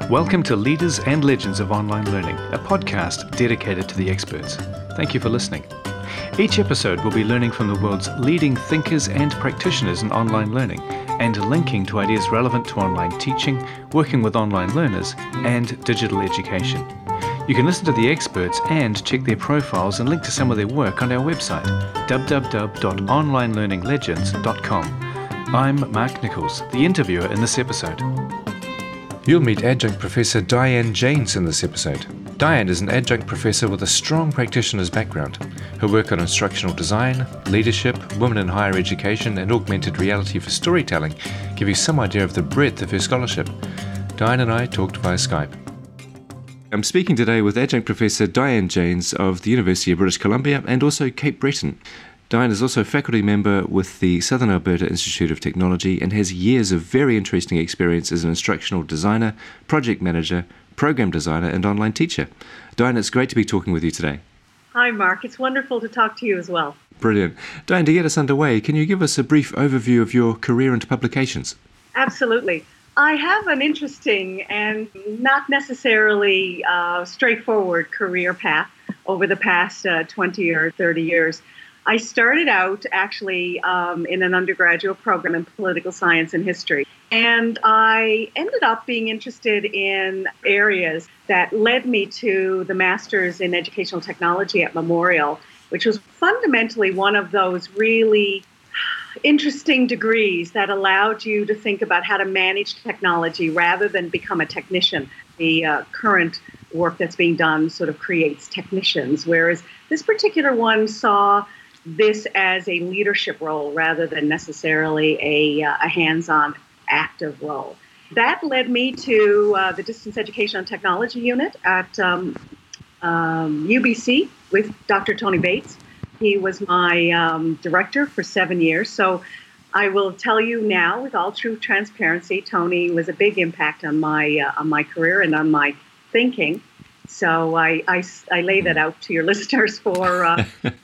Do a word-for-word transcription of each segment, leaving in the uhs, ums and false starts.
Welcome to Leaders and Legends of Online Learning, a podcast dedicated to the experts. Thank you for listening. Each episode will be learning from the world's leading thinkers and practitioners in online learning and linking to ideas relevant to online teaching, working with online learners, and digital education. You can listen to the experts and check their profiles and link to some of their work on our website, w w w dot online learning legends dot com. I'm Mark Nichols, the interviewer in this episode. You'll meet Adjunct Professor Diane Janes in this episode. Diane is an adjunct professor with a strong practitioner's background. Her work on instructional design, leadership, women in higher education, and augmented reality for storytelling give you some idea of the breadth of her scholarship. Diane and I talked via Skype. I'm speaking today with Adjunct Professor Diane Janes of the University of British Columbia and also Cape Breton. Diane is also a faculty member with the Southern Alberta Institute of Technology and has years of very interesting experience as an instructional designer, project manager, program designer, and online teacher. Diane, it's great to be talking with you today. Hi, Mark. It's wonderful to talk to you as well. Brilliant. Diane, to get us underway, can you give us a brief overview of your career and publications? Absolutely. I have an interesting and not necessarily uh, straightforward career path over the past uh, twenty or thirty years. I started out actually um, in an undergraduate program in political science and history. And I ended up being interested in areas that led me to the Master's in Educational Technology at Memorial, which was fundamentally one of those really interesting degrees that allowed you to think about how to manage technology rather than become a technician. The uh, current work that's being done sort of creates technicians, whereas this particular one saw this as a leadership role rather than necessarily a, uh, a hands-on active role. That led me to uh, the Distance Education and Technology Unit at um, um, U B C with Doctor Tony Bates. He was my um, director for seven years. So I will tell you now, with all true transparency, Tony was a big impact on my uh, on my career and on my thinking. So I, I, I lay that out to your listeners for uh,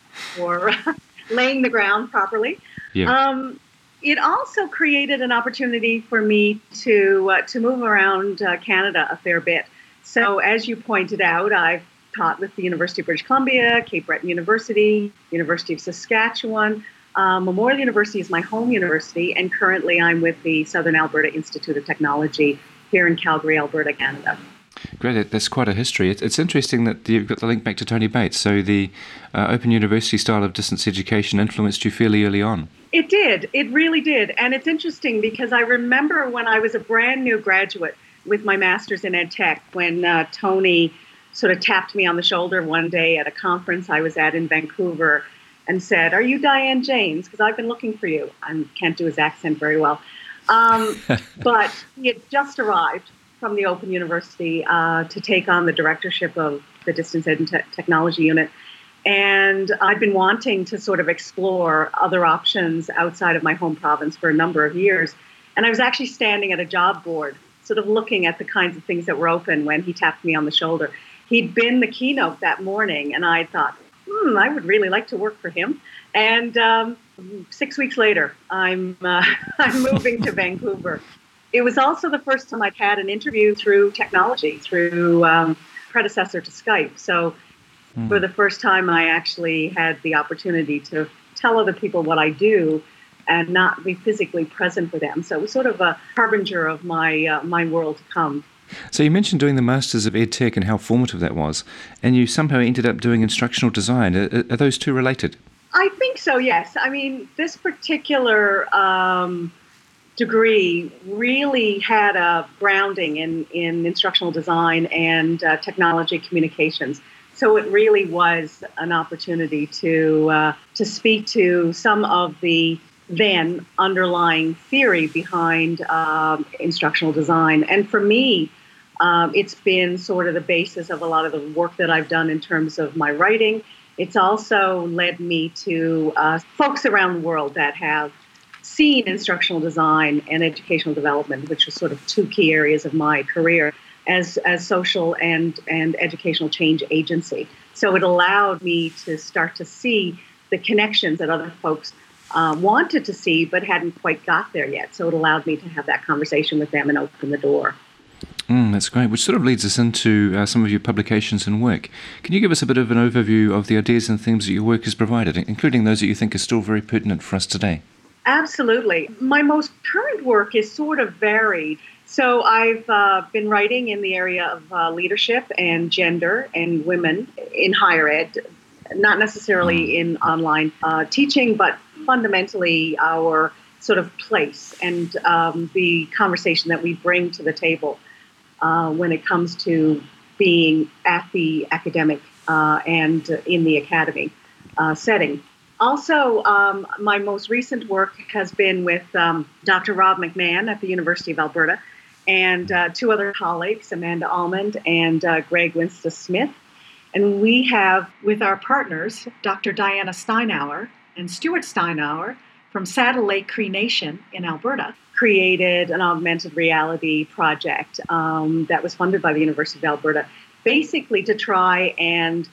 for laying the ground properly. Yeah. Um, it also created an opportunity for me to uh, to move around uh, Canada a fair bit. So as you pointed out, I've taught with the University of British Columbia, Cape Breton University, University of Saskatchewan. Uh, Memorial University is my home university, and currently I'm with the Southern Alberta Institute of Technology here in Calgary, Alberta, Canada. Great, that's quite a history. It's interesting that you've got the link back to Tony Bates. So the uh, Open University style of distance education influenced you fairly early on. It did. It really did. And it's interesting because I remember when I was a brand new graduate with my master's in ed tech, when uh, Tony sort of tapped me on the shoulder one day at a conference I was at in Vancouver and said, "Are you Diane Janes? Because I've been looking for you." I can't do his accent very well. Um, but he had just arrived from the Open University uh, to take on the directorship of the Distance Ed and Te- Technology Unit. And I'd been wanting to sort of explore other options outside of my home province for a number of years. And I was actually standing at a job board, sort of looking at the kinds of things that were open when he tapped me on the shoulder. He'd been the keynote that morning, and I thought, hmm, I would really like to work for him. And um, six weeks later, I'm uh, I'm moving to Vancouver. It was also the first time I'd had an interview through technology, through um, predecessor to Skype. So mm. for the first time, I actually had the opportunity to tell other people what I do and not be physically present for them. So it was sort of a harbinger of my uh, my world to come. So you mentioned doing the Masters of Ed Tech and how formative that was, and you somehow ended up doing instructional design. Are, are those two related? I think so, yes. I mean, this particular Um, degree really had a grounding in, in instructional design and uh, technology communications. So it really was an opportunity to uh, to speak to some of the then underlying theory behind um, instructional design. And for me, um, it's been sort of the basis of a lot of the work that I've done in terms of my writing. It's also led me to uh, folks around the world that have seen instructional design and educational development, which are sort of two key areas of my career, as as social and, and educational change agency. So it allowed me to start to see the connections that other folks uh, wanted to see but hadn't quite got there yet. So it allowed me to have that conversation with them and open the door. Mm, that's great, which sort of leads us into uh, some of your publications and work. Can you give us a bit of an overview of the ideas and themes that your work has provided, including those that you think are still very pertinent for us today? Absolutely. My most current work is sort of varied. So I've uh, been writing in the area of uh, leadership and gender and women in higher ed, not necessarily in online uh, teaching, but fundamentally our sort of place and um, the conversation that we bring to the table uh, when it comes to being at the academic uh, and in the academy uh, setting. Also, um, my most recent work has been with um, Doctor Rob McMahon at the University of Alberta and uh, two other colleagues, Amanda Almond and uh, Greg Winsta-Smith. And we have, with our partners, Doctor Diana Steinauer and Stuart Steinauer from Saddle Lake Cree Nation in Alberta, created an augmented reality project um, that was funded by the University of Alberta, basically to try and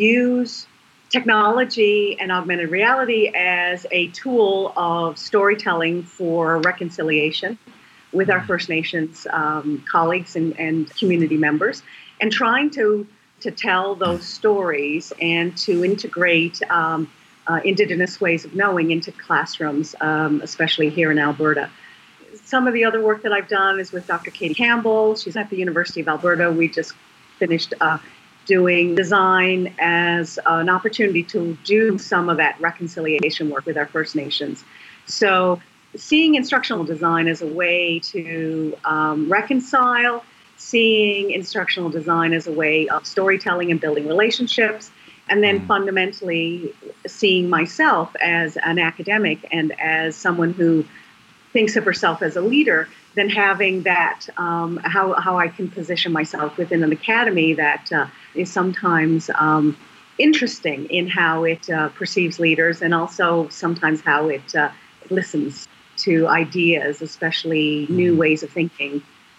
use technology and augmented reality as a tool of storytelling for reconciliation with our First Nations um, colleagues and, and community members, and trying to, to tell those stories and to integrate um, uh, Indigenous ways of knowing into classrooms, um, especially here in Alberta. Some of the other work that I've done is with Doctor Katie Campbell. She's at the University of Alberta. We just finished uh, doing design as an opportunity to do some of that reconciliation work with our First Nations. So seeing instructional design as a way to um, reconcile, seeing instructional design as a way of storytelling and building relationships, and then mm. fundamentally seeing myself as an academic and as someone who thinks of herself as a leader, then having that, um, how, how I can position myself within an academy that uh, is sometimes um, interesting in how it uh, perceives leaders, and also sometimes how it uh, listens to ideas, especially new ways of thinking,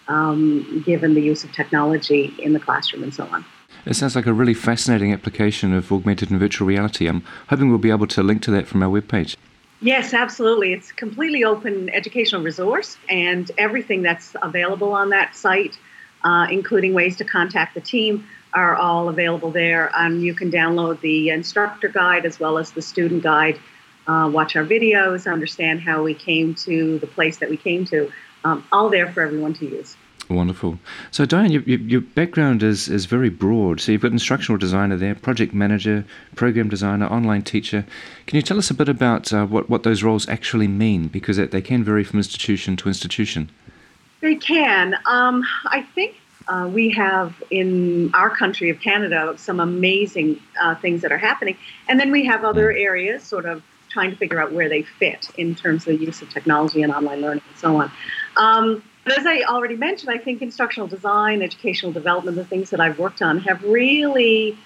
um, given the use of technology in the classroom and so on. It sounds like a really fascinating application of augmented and virtual reality. I'm hoping we'll be able to link to that from our webpage. Yes, absolutely. It's a completely open educational resource, and everything that's available on that site, uh, including ways to contact the team, are all available there. Um, you can download the instructor guide as well as the student guide, uh, watch our videos, understand how we came to the place that we came to, um, all there for everyone to use. Wonderful. So, Diane, your, your background is, is very broad. So you've got instructional designer there, project manager, program designer, online teacher. Can you tell us a bit about uh, what, what those roles actually mean? Because they can vary from institution to institution. They can. Um, I think uh, we have in our country of Canada some amazing uh, things that are happening. And then we have other mm. areas sort of trying to figure out where they fit in terms of the use of technology and online learning and so on. Um, But as I already mentioned, I think instructional design, educational development, the things that I've worked on have really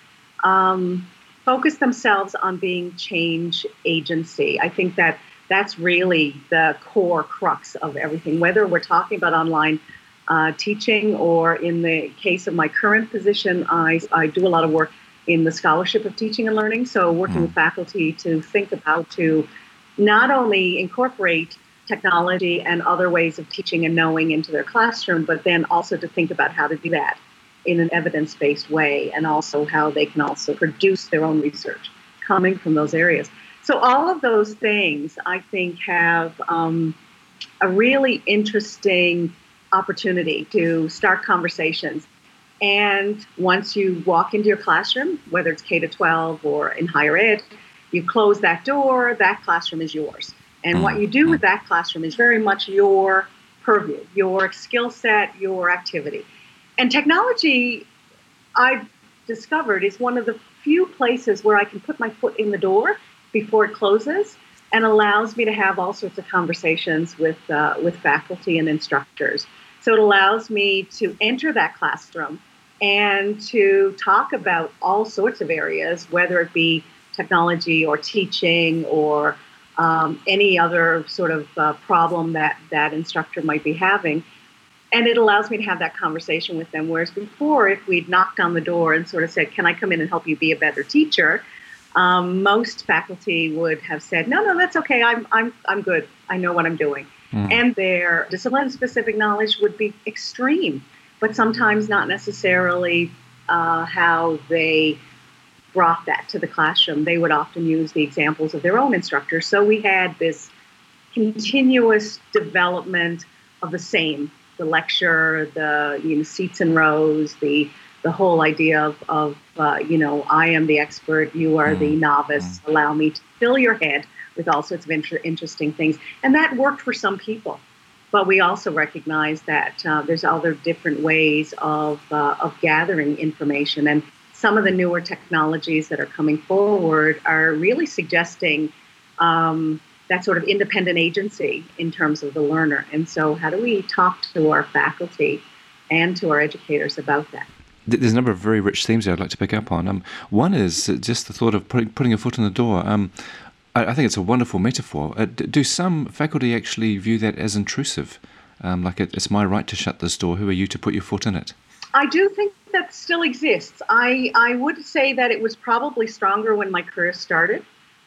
um, focused themselves on being change agency. I think that that's really the core crux of everything, whether we're talking about online uh, teaching or in the case of my current position, I, I do a lot of work in the scholarship of teaching and learning. So working mm. with faculty to think about to not only incorporate technology and other ways of teaching and knowing into their classroom, but then also to think about how to do that in an evidence-based way, and also how they can also produce their own research coming from those areas. So all of those things, I think, have um, a really interesting opportunity to start conversations. And once you walk into your classroom, whether it's K to twelve or in higher ed, you close that door, that classroom is yours. And what you do with that classroom is very much your purview, your skill set, your activity. And technology, I've discovered, is one of the few places where I can put my foot in the door before it closes, and allows me to have all sorts of conversations with uh, with faculty and instructors. So it allows me to enter that classroom and to talk about all sorts of areas, whether it be technology or teaching or Um, any other sort of uh, problem that that instructor might be having. And it allows me to have that conversation with them. Whereas before, if we'd knocked on the door and sort of said, can I come in and help you be a better teacher? Um, most faculty would have said, no, no, that's okay. I'm, I'm, I'm good. I know what I'm doing. Mm. And their discipline-specific knowledge would be extreme. but sometimes not necessarily uh, how they brought that to the classroom. They would often use the examples of their own instructors. So we had this continuous development of the same, the lecture, the you know, seats and rows, the the whole idea of, of uh, you know, I am the expert, you are the novice, allow me to fill your head with all sorts of inter- interesting things. And that worked for some people. But we also recognize that uh, there's other different ways of uh, of gathering information. And some of the newer technologies that are coming forward are really suggesting um, that sort of independent agency in terms of the learner. And so how do we talk to our faculty and to our educators about that? There's a number of very rich themes there I'd like to pick up on. Um, one is just the thought of putting, putting a foot in the door. Um, I, I think it's a wonderful metaphor. Uh, do some faculty actually view that as intrusive? Um, like it, it's my right to shut this door. Who are you to put your foot in it? I do think that still exists. I, I would say that it was probably stronger when my career started.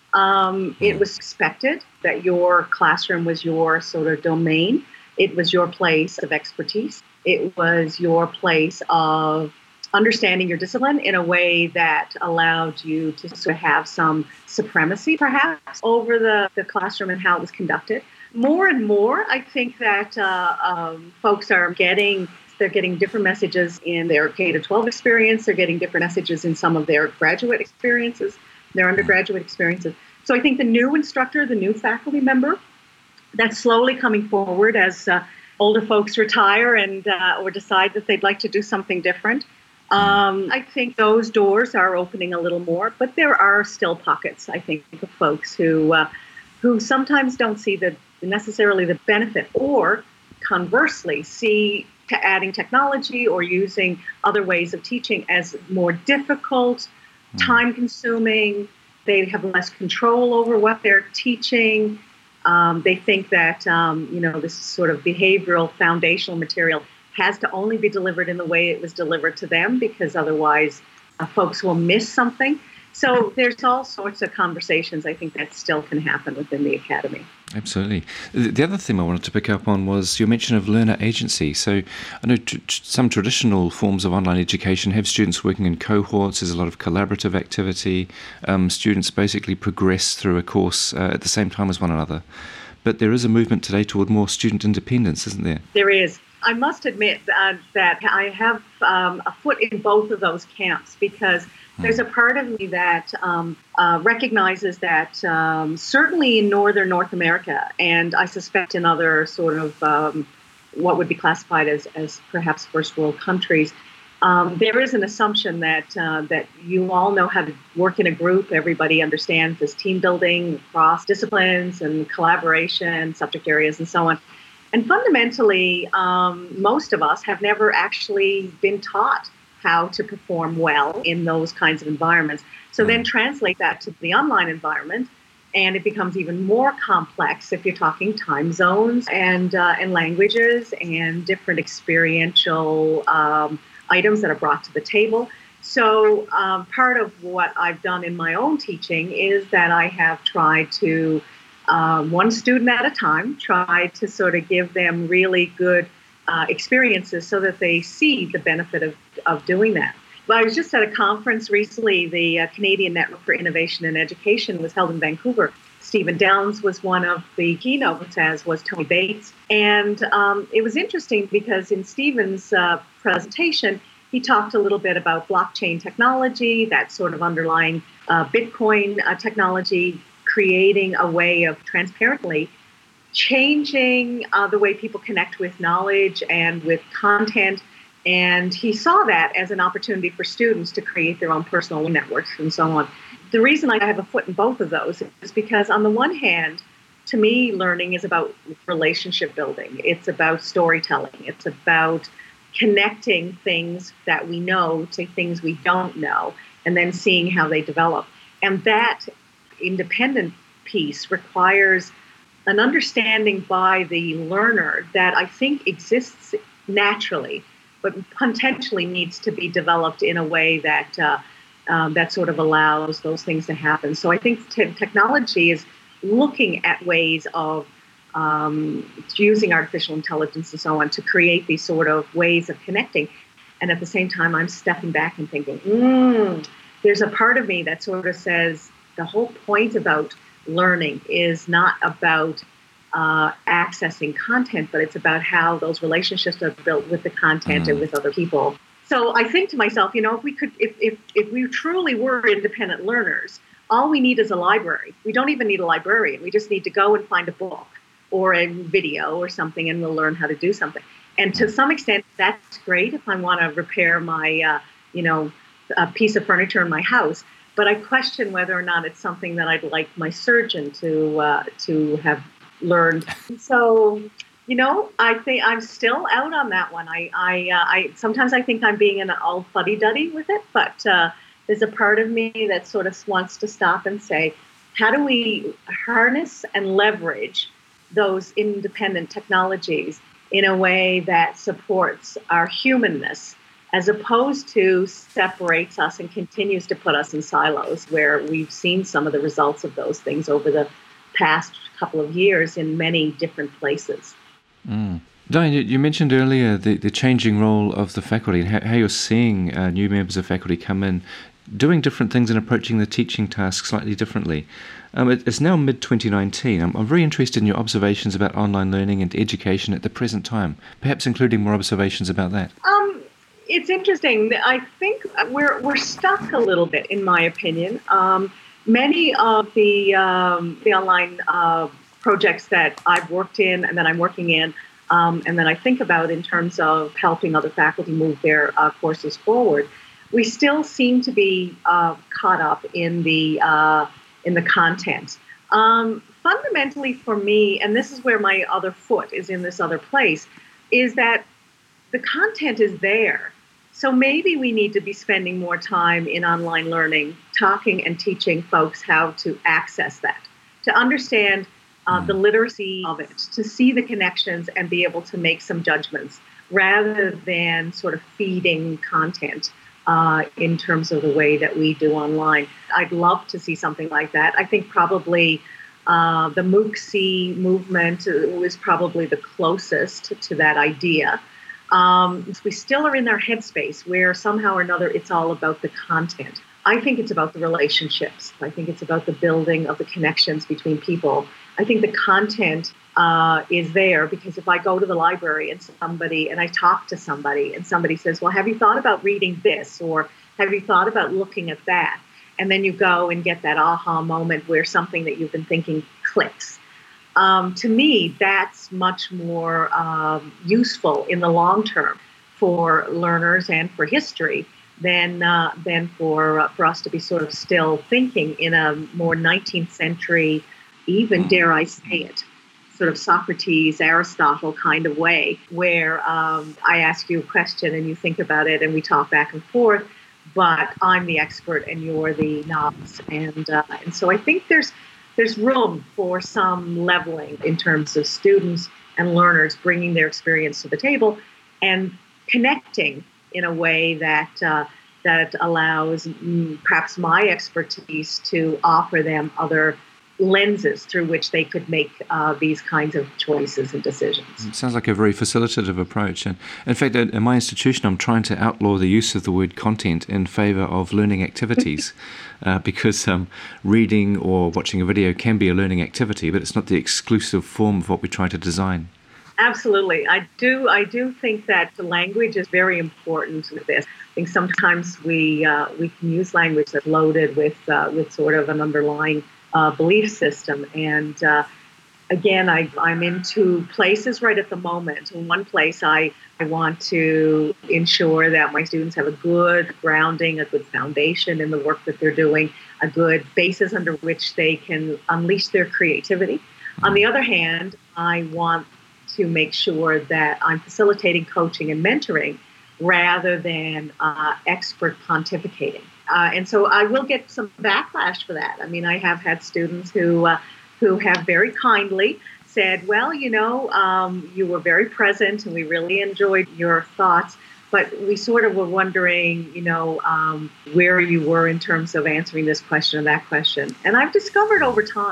Um, it was expected that your classroom was your sort of domain. It was your place of expertise. It was your place of understanding your discipline in a way that allowed you to sort of have some supremacy, perhaps, over the, the classroom and how it was conducted. More and more, I think that uh, um, folks are getting, they're getting different messages in their K to twelve experience. They're getting different messages in some of their graduate experiences, their undergraduate experiences. So I think the new instructor, the new faculty member, that's slowly coming forward as uh, older folks retire and uh, or decide that they'd like to do something different. Um, I think those doors are opening a little more, but there are still pockets, I think, of folks who uh, who sometimes don't see the necessarily the benefit, or conversely see to adding technology or using other ways of teaching as more difficult, time-consuming. They have less control over what they're teaching. Um, they think that um, you know this sort of behavioral foundational material has to only be delivered in the way it was delivered to them, because otherwise uh, folks will miss something. So there's all sorts of conversations, I think, that still can happen within the academy. Absolutely. The other thing I wanted to pick up on was your mention of learner agency. So I know t- some traditional forms of online education have students working in cohorts. There's a lot of collaborative activity. Um, students basically progress through a course uh, at the same time as one another. But there is a movement today toward more student independence, isn't there? There is. I must admit uh, that I have um, a foot in both of those camps, because there's a part of me that um, uh, recognizes that um, certainly in northern North America, and I suspect in other sort of um, what would be classified as, as perhaps first world countries, um, there is an assumption that uh, that you all know how to work in a group. Everybody understands this team building across disciplines and collaboration, subject areas, and so on. And fundamentally, um, most of us have never actually been taught how to perform well in those kinds of environments. So then translate that to the online environment, and it becomes even more complex if you're talking time zones and uh, and languages and different experiential um, items that are brought to the table. So um, part of what I've done in my own teaching is that I have tried to Um, one student at a time, try to sort of give them really good uh, experiences so that they see the benefit of, of doing that. Well, I was just at a conference recently. The uh, Canadian Network for Innovation and Education was held in Vancouver. Stephen Downes was one of the keynotes, as was Tony Bates. And um, it was interesting because in Stephen's uh, presentation, he talked a little bit about blockchain technology, that sort of underlying uh, Bitcoin uh, technology, creating a way of transparently changing uh, the way people connect with knowledge and with content. And he saw that as an opportunity for students to create their own personal networks and so on. The reason I have a foot in both of those is because on the one hand, to me, learning is about relationship building. It's about storytelling. It's about connecting things that we know to things we don't know, and then seeing how they develop. And that independent piece requires an understanding by the learner that I think exists naturally, but potentially needs to be developed in a way that uh, um, that sort of allows those things to happen. So I think te- technology is looking at ways of um, using artificial intelligence and so on to create these sort of ways of connecting. And at the same time, I'm stepping back and thinking, mm, there's a part of me that sort of says the whole point about learning is not about uh, accessing content, but it's about how those relationships are built with the content mm. and with other people. So I think to myself, you know, if we could, if, if if we truly were independent learners, all we need is a library. We don't even need a librarian. We just need to go and find a book or a video or something, and we'll learn how to do something. And to some extent, that's great if I want to repair my, uh, you know, a piece of furniture in my house. But I question whether or not it's something that I'd like my surgeon to uh, to have learned. So, you know, I think I'm still out on that one. I, I, uh, I sometimes I think I'm being an all fuddy-duddy with it, but uh, there's a part of me that sort of wants to stop and say, how do we harness and leverage those independent technologies in a way that supports our humanness, as opposed to separates us and continues to put us in silos, where we've seen some of the results of those things over the past couple of years in many different places. Mm. Diane, you, you mentioned earlier the, the changing role of the faculty and how, how you're seeing uh, new members of faculty come in, doing different things and approaching the teaching task slightly differently. Um, it, it's now mid twenty nineteen. I'm, I'm very interested in your observations about online learning and education at the present time, perhaps including more observations about that. Um, it's interesting. I think we're we're stuck a little bit, in my opinion. Um, many of the um, the online uh, projects that I've worked in and that I'm working in, um, and that I think about in terms of helping other faculty move their uh, courses forward, we still seem to be uh, caught up in the uh, in the content. Um, fundamentally for me, and this is where my other foot is in this other place, is that the content is there. So maybe we need to be spending more time in online learning, talking and teaching folks how to access that, to understand uh, the literacy of it, to see the connections and be able to make some judgments, rather than sort of feeding content Uh, in terms of the way that we do online. I'd love to see something like that. I think probably uh, the MOOC movement was probably the closest to, to that idea. Um, we still are in our headspace where somehow or another it's all about the content. I think it's about the relationships. I think it's about the building of the connections between people. I think the content uh, is there because if I go to the library and somebody and I talk to somebody and somebody says, well, have you thought about reading this, or have you thought about looking at that? And then you go and get that aha moment where something that you've been thinking clicks. Um, to me, that's much more um, useful in the long term for learners and for history than uh, than for uh, for us to be sort of still thinking in a more nineteenth century, even dare I say it, sort of Socrates, Aristotle kind of way, where um, I ask you a question and you think about it and we talk back and forth, but I'm the expert and you're the novice. And uh, and so I think there's there's room for some leveling in terms of students and learners bringing their experience to the table and connecting in a way that uh, that allows mm, perhaps my expertise to offer them other lenses through which they could make uh, these kinds of choices and decisions. It sounds like a very facilitative approach. And in fact, at, in my institution, I'm trying to outlaw the use of the word content in favour of learning activities uh, because um, reading or watching a video can be a learning activity, but it's not the exclusive form of what we try to design. Absolutely. I do I do think that the language is very important with this. I think sometimes we uh, we can use language that's loaded with uh, with sort of an underlying uh, belief system. And uh, again, I, I'm in two places right at the moment. In one place, I, I want to ensure that my students have a good grounding, a good foundation in the work that they're doing, a good basis under which they can unleash their creativity. On the other hand, I want to make sure that I'm facilitating coaching and mentoring rather than uh, expert pontificating. Uh, and so I will get some backlash for that. I mean, I have had students who uh, who have very kindly said, well, you know, um, you were very present and we really enjoyed your thoughts, but we sort of were wondering, you know, um, where you were in terms of answering this question or that question. And I've discovered over time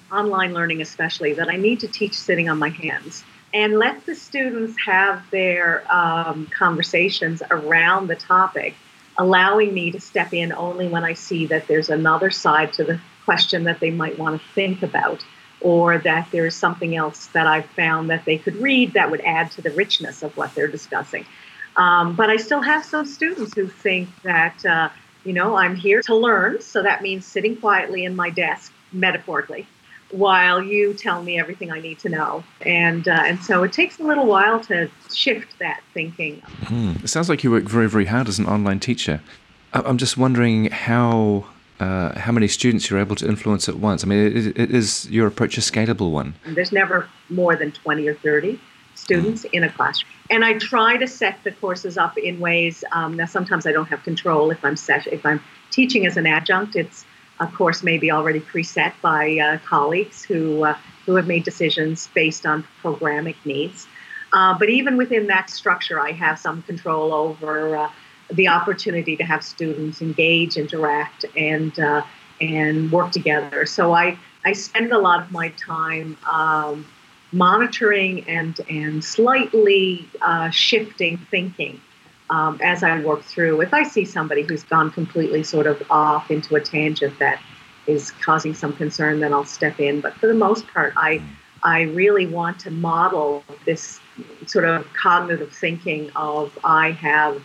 online learning especially, that I need to teach sitting on my hands and let the students have their um, conversations around the topic, allowing me to step in only when I see that there's another side to the question that they might want to think about, or that there's something else that I've found that they could read that would add to the richness of what they're discussing. Um, but I still have some students who think that, uh, you know, I'm here to learn, so that means sitting quietly in my desk, metaphorically, while you tell me everything I need to know. And uh, and so it takes a little while to shift that thinking. Mm. It sounds like you work very, very hard as an online teacher. I'm just wondering how uh, how many students you're able to influence at once. I mean, it, it is your approach a scalable one? There's never more than twenty or thirty students mm. in a classroom. And I try to set the courses up in ways, um, now sometimes I don't have control if I'm set, if I'm teaching as an adjunct. It's a course maybe already preset by uh, colleagues who uh, who have made decisions based on programmatic needs. Uh, but even within that structure, I have some control over uh, the opportunity to have students engage, interact, and uh, and work together. So I, I spend a lot of my time um, monitoring and and slightly uh, shifting thinking um, as I work through. If I see somebody who's gone completely sort of off into a tangent that is causing some concern, then I'll step in. But for the most part, I I really want to model this sort of cognitive thinking of I have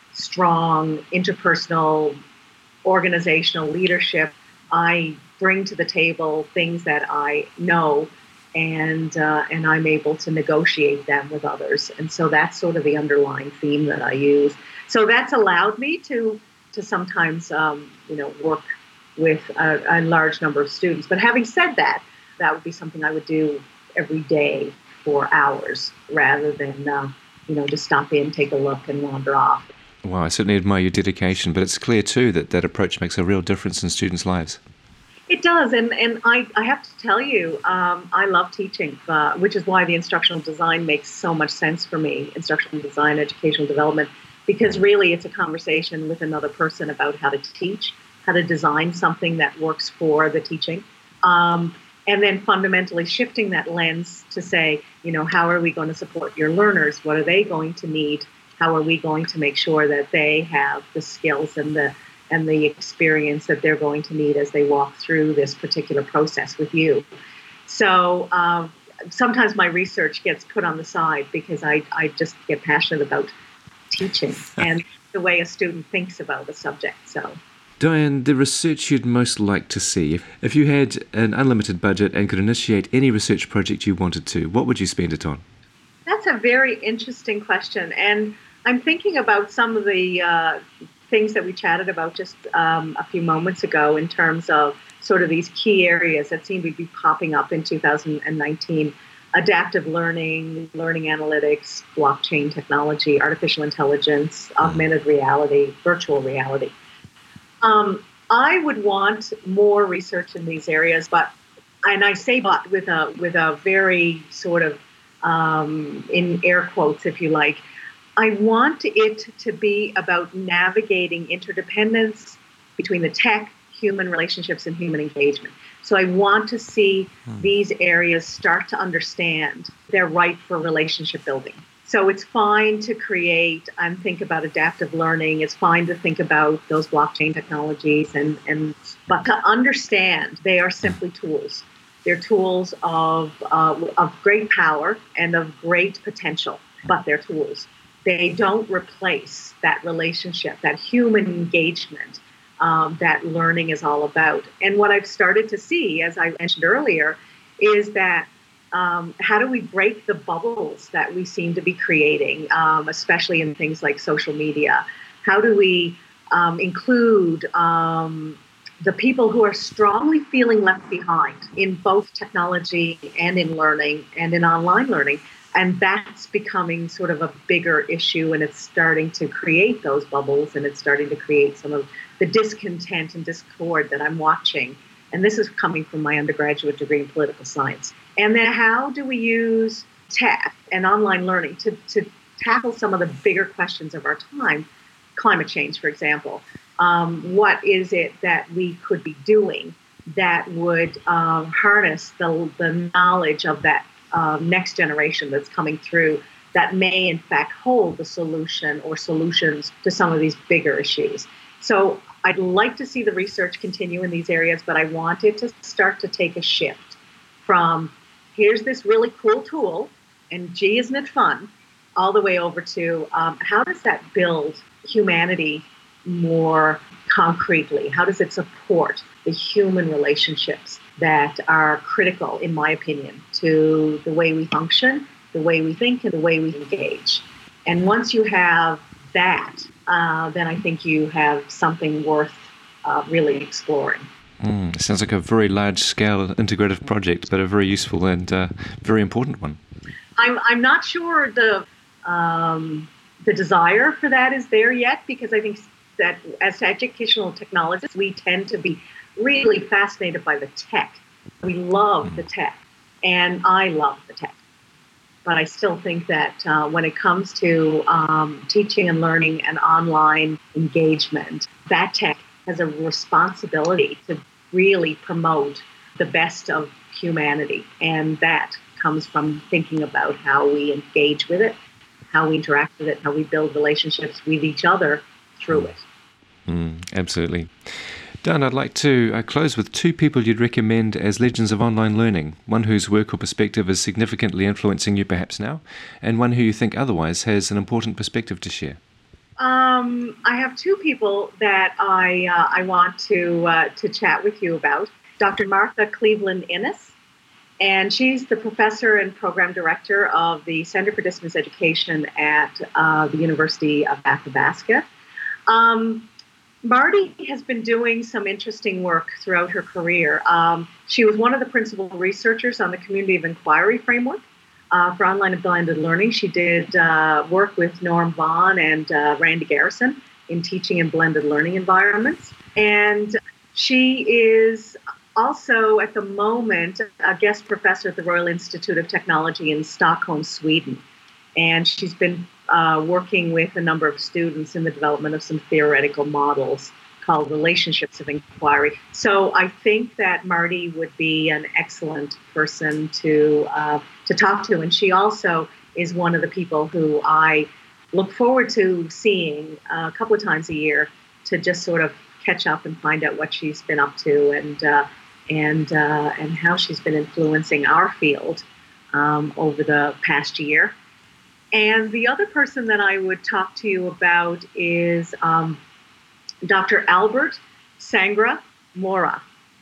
strong interpersonal organizational leadership. I bring to the table things that I know, and uh, and I'm able to negotiate them with others. And so that's sort of the underlying theme that I use. So that's allowed me to to sometimes um, you know work with a, a large number of students. But having said that, that would be something I would do every day for hours rather than uh, you know just stop in, take a look, and wander off. Wow, I certainly admire your dedication, but it's clear too that that approach makes a real difference in students' lives. It does, and, and I, I have to tell you, um, I love teaching, uh, which is why the instructional design makes so much sense for me, instructional design, educational development, because really it's a conversation with another person about how to teach, how to design something that works for the teaching, um, and then fundamentally shifting that lens to say, you know, how are we going to support your learners? What are they going to need? How are we going to make sure that they have the skills and the and the experience that they're going to need as they walk through this particular process with you? So um, sometimes my research gets put on the side because I, I just get passionate about teaching and the way a student thinks about a subject. So, Diane, the research you'd most like to see, if you had an unlimited budget and could initiate any research project you wanted to, what would you spend it on? That's a very interesting question. And I'm thinking about some of the uh, things that we chatted about just um, a few moments ago in terms of sort of these key areas that seem to be popping up in two thousand nineteen. Adaptive learning, learning analytics, blockchain technology, artificial intelligence, augmented reality, virtual reality. Um, I would want more research in these areas, but, and I say but with a, with a very sort of, um, in air quotes, if you like, I want it to be about navigating interdependence between the tech, human relationships, and human engagement. So I want to see hmm. these areas start to understand they're ripe for relationship building. So it's fine to create and think about adaptive learning. It's fine to think about those blockchain technologies, and, and but to understand they are simply tools. They're tools of uh, of great power and of great potential, but they're tools. They don't replace that relationship, that human engagement um, that learning is all about. And what I've started to see, as I mentioned earlier, is that um, how do we break the bubbles that we seem to be creating, um, especially in things like social media? How do we um, include um, the people who are strongly feeling left behind in both technology and in learning and in online learning? And that's becoming sort of a bigger issue, and it's starting to create those bubbles, and it's starting to create some of the discontent and discord that I'm watching. And this is coming from my undergraduate degree in political science. And then how do we use tech and online learning to, to tackle some of the bigger questions of our time? Climate change, for example. Um, what is it that we could be doing that would uh, harness the, the knowledge of that uh, next generation that's coming through that may in fact hold the solution or solutions to some of these bigger issues. So I'd like to see the research continue in these areas, but I want it to start to take a shift from here's this really cool tool and gee, isn't it fun, all the way over to um, how does that build humanity more concretely? How does it support the human relationships that are critical, in my opinion, to the way we function, the way we think, and the way we engage? And once you have that, uh, then I think you have something worth uh, really exploring. Mm, it sounds like a very large-scale integrative project, but a very useful and uh, very important one. I'm I'm not sure the um, the desire for that is there yet, because I think that as educational technologists, we tend to be really fascinated by the tech. We love mm. the tech, and I love the tech. But I still think that uh, when it comes to um, teaching and learning and online engagement, that tech has a responsibility to really promote the best of humanity. And that comes from thinking about how we engage with it, how we interact with it, how we build relationships with each other through it. Mm, absolutely. Dan, I'd like to uh, close with two people you'd recommend as legends of online learning, one whose work or perspective is significantly influencing you perhaps now, and one who you think otherwise has an important perspective to share. Um, I have two people that I uh, I want to uh, to chat with you about. Doctor Martha Cleveland Innes, and she's the professor and program director of the Center for Distance Education at uh, the University of Athabasca. Um, Marty has been doing some interesting work throughout her career. Um, she was one of the principal researchers on the Community of Inquiry framework uh, for online and blended learning. She did uh, work with Norm Vaughan and uh, Randy Garrison in teaching in blended learning environments. And she is also, at the moment, a guest professor at the Royal Institute of Technology in Stockholm, Sweden. And she's been uh, working with a number of students in the development of some theoretical models called relationships of inquiry. So I think that Marty would be an excellent person to uh, to talk to. And she also is one of the people who I look forward to seeing a couple of times a year to just sort of catch up and find out what she's been up to and uh, and uh, and how she's been influencing our field um, over the past year. And the other person that I would talk to you about is um, Doctor Albert Sangra Mora.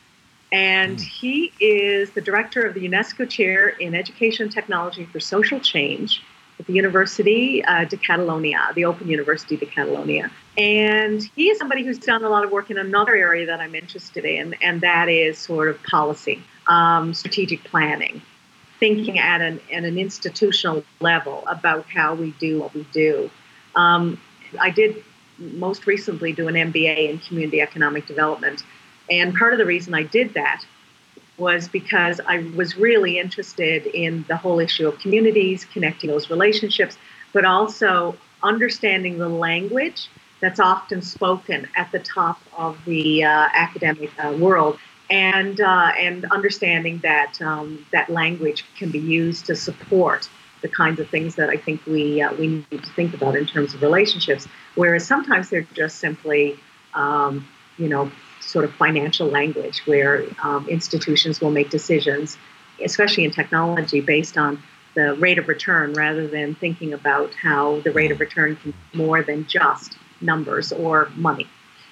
And he is the director of the UNESCO Chair in Education and Technology for Social Change at the University uh, de Catalonia, the Open University de Catalonia. And he is somebody who's done a lot of work in another area that I'm interested in, and that is sort of policy, um, strategic planning, thinking at an, at an institutional level about how we do what we do. Um, I did most recently do an M B A in community economic development. And part of the reason I did that was because I was really interested in the whole issue of communities, connecting those relationships, but also understanding the language that's often spoken at the top of the uh, academic uh, world, and uh, and understanding that um, that language can be used to support the kinds of things that I think we uh, we need to think about in terms of relationships. Whereas sometimes they're just simply, um, you know, sort of financial language, where um, institutions will make decisions, especially in technology, based on the rate of return, rather than thinking about how the rate of return can be more than just numbers or money.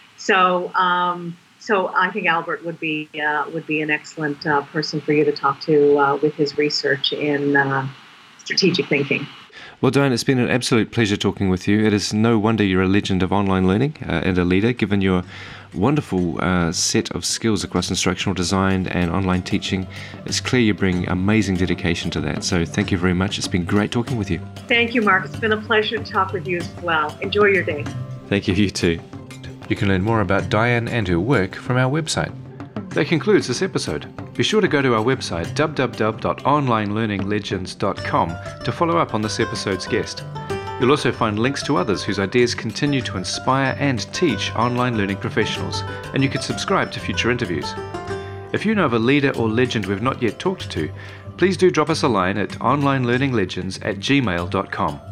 So, um, so I think Albert would be uh, would be an excellent uh, person for you to talk to uh, with his research in uh, strategic thinking. Well, Diane, it's been an absolute pleasure talking with you. It is no wonder you're a legend of online learning uh, and a leader, given your wonderful uh, set of skills across instructional design and online teaching. It's clear you bring amazing dedication to that. So thank you very much. It's been great talking with you. Thank you, Mark. It's been a pleasure to talk with you as well. Enjoy your day. Thank you, you too. You can learn more about Diane and her work from our website. That concludes this episode. Be sure to go to our website w w w dot online learning legends dot com to follow up on this episode's guest. You'll also find links to others whose ideas continue to inspire and teach online learning professionals, and you can subscribe to future interviews. If you know of a leader or legend we've not yet talked to, please do drop us a line at online learning legends at gmail dot com.